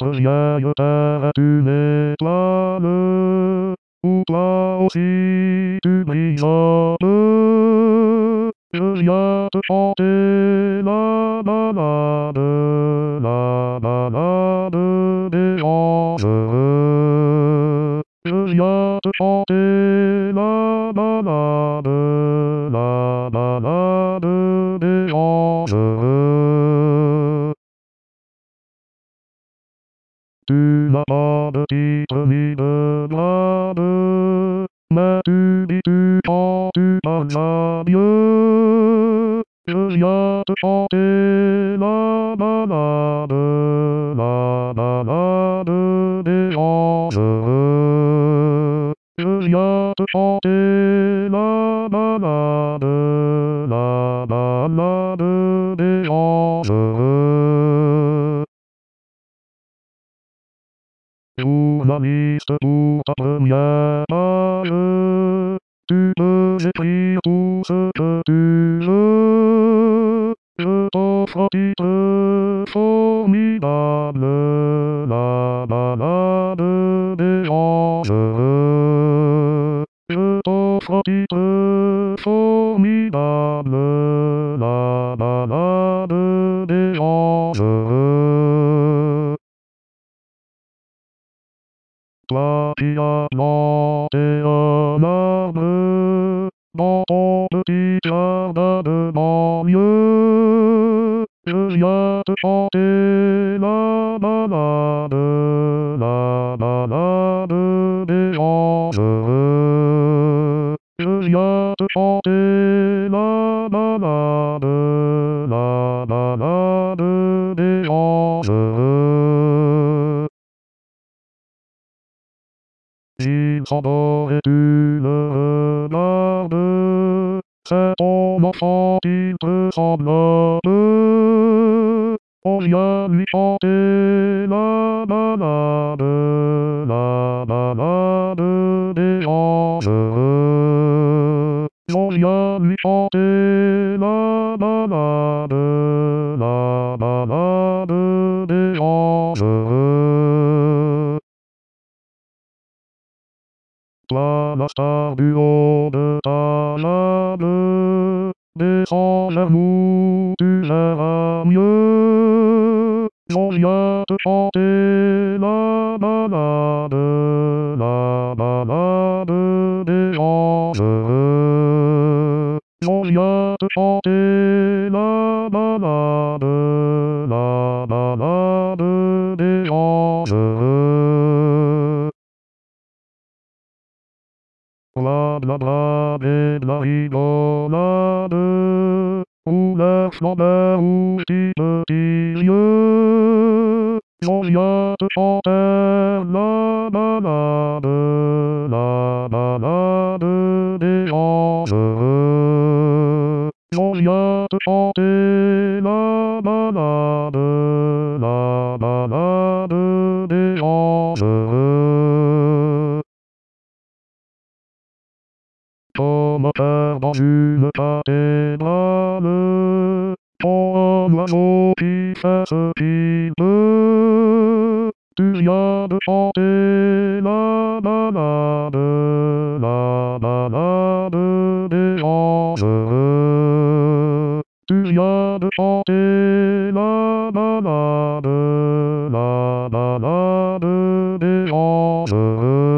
notre vieille terre est une étoile, où toi aussi tu brillantes. Je viens te chanter la balade des anges heureux. Je viens te chanter la balade des anges heureux. Tu n'as pas de titre ni de grade, mais tu dis tu quand tu parles à Dieu. Je viens te chanter la balade des anges heureux. Je viens te chanter la balade des anges heureux. Journaliste pour ta première page, tu peux écrire tout ce que tu veux. Je t'offre un titre formidable, la balade des anges heureux. Je t'offre un titre formidable, la balade des anges heureux. Toi qui as planté un arbre dans ton petit jardin de banlieue, je viens te chanter la balade des anges heureux. Je viens te chanter la balade des anges heureux. Il s'endort et tu le regardes, c'est ton enfant qui te sanglote. On vient lui chanter la balade des anges heureux. On vient lui chanter la balade des anges heureux. Toi, la star du haut de ta table, descends vers nous, tu verras mieux. On vient te chanter la balade des anges heureux. On vient te chanter la balade des anges heureux. Bla bla bla et de la rigolade, où l'air flambait ou petits lieux. On vient te chanter la balade des anges heureux. On vient te chanter la balade des anges heureux. Comme un père dans une cathédrale, comme un oiseau qui fait ce qu'il veut. Tu viens de chanter la balade des anges heureux. Tu viens de chanter la balade des anges heureux.